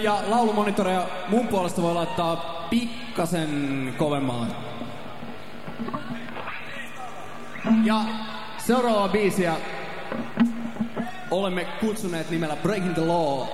ja laulumonitoreja mun puolesta voi laittaa pikkasen kovemmalle. Ja seuraava biisiä olemme kutsuneet nimellä Breaking the Law.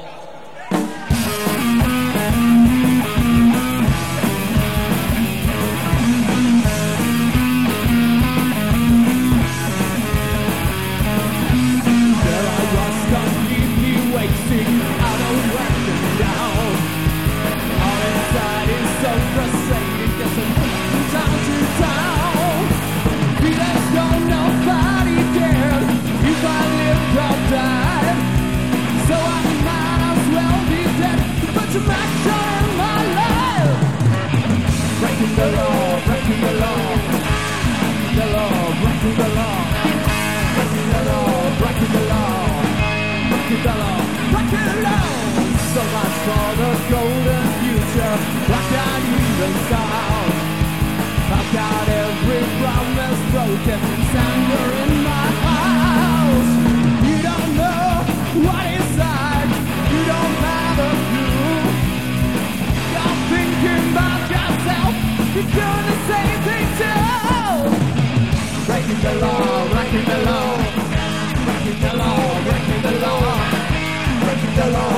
Breaking the law, breaking the law, the law, breaking the law, breaking the law, breaking the law, breaking the law, breaking the law. So much for the golden future, I can't even start. I've got every promise broken, it's anger in my house. You don't know what it's like, you don't have a clue. You're thinking about yourself, you're doing the same thing too. Breaking the law, breaking the law, breaking the law, breaking the law, breaking the law.